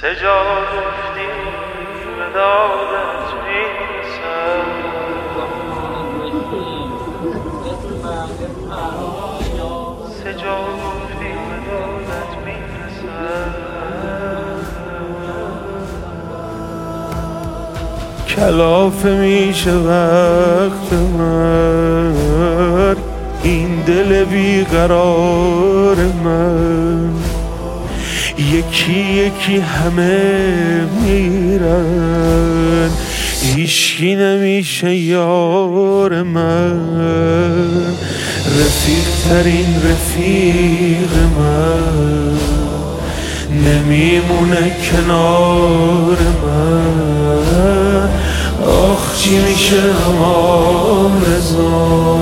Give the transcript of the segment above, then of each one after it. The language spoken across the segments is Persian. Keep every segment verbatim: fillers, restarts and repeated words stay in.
سجا گفتی به دادت میرسم سجا گفتی به دادت میرسم کلافه میشه وقت من این دل بیقرار من یکی یکی همه میرن هیچکی نمیشه یار من رفیق ترین رفیق من نمیمونه کنار من آخ چی میشه امام رضا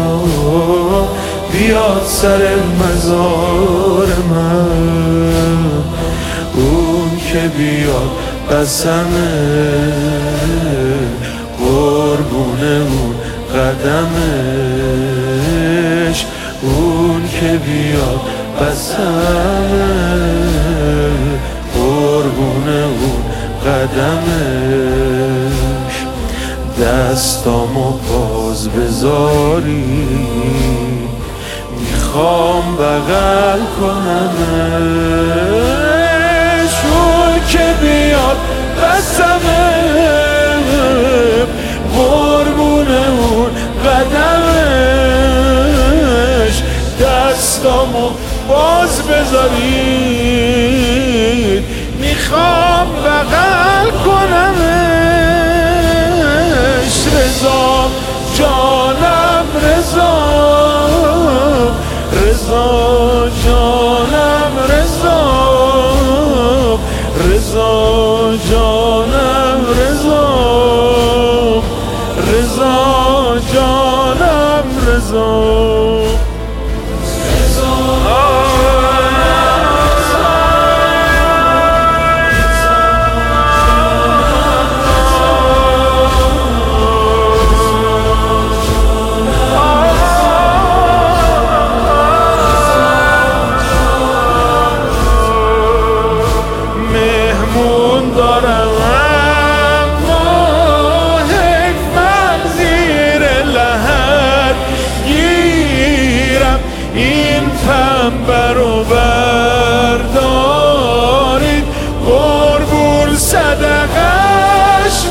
بیاد سر مزار من اون که بیاد قسمه قربونه اون قدمش اون که بیاد قسمه قربونه اون قدمش دستامو باز بذاری میخوام بغل کنمش اون که بیاد قسمه قربونه اون قدمش دستامو باز بذارید میخوام بغل کنمش رضا جانم رضا رضا جانم رضا رضا جانم رضا رضا جانم رضا برو بردارید قربون صدقش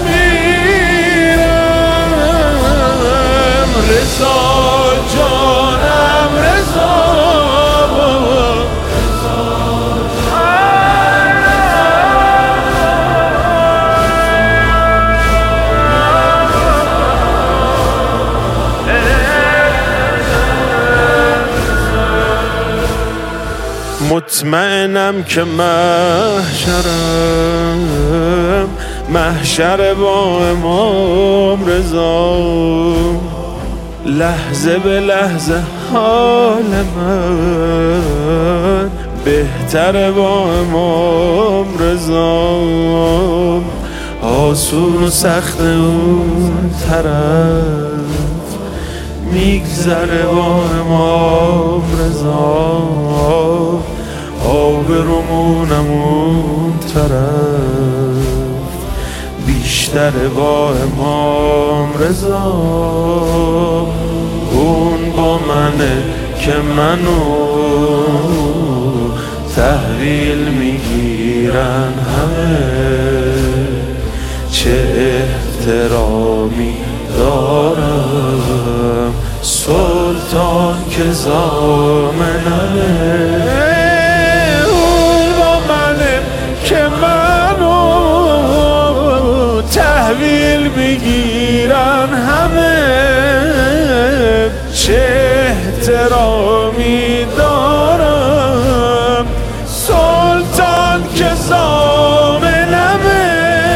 میرم رضا جانم رضا مطمئنم که محشرم محشر با امام رضا لحظه به لحظه حال من بهتر با امام رضا آسون و سخت اون طرف میگذره با امام رضا آبرومونم اون طرف بیشتر با امام رضا اون با منه که منو تحویل میگیرن همه چه احترامی دارم سلطان که زامنمه که منو تحویل میگیرن همه چه احترامی دارم سلطان که زامنمه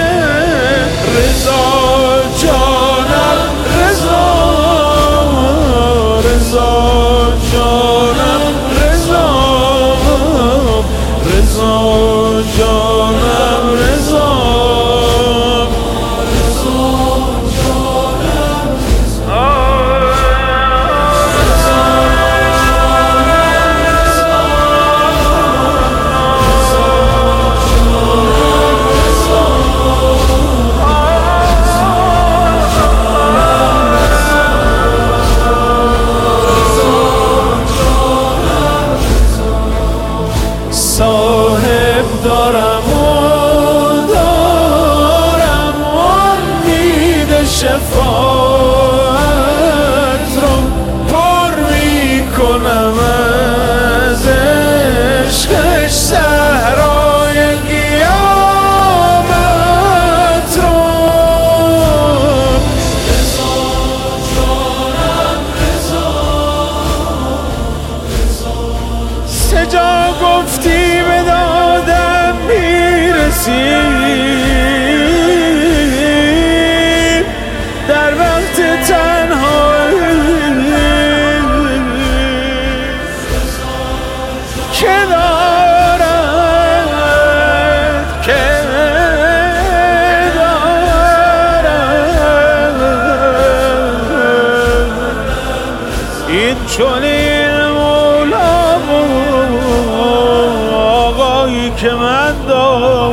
رضا جانم رضا رضا جانم رضا دارم و دارم امید شفاعت رو پر میکنم از عشقش صحرای قیامت رو. رضا جانم رضا، سه جا گفتی به دادم میرسی، در وقت تنهایی که دارد که دارد این چنین مولا آقایی که من دارم.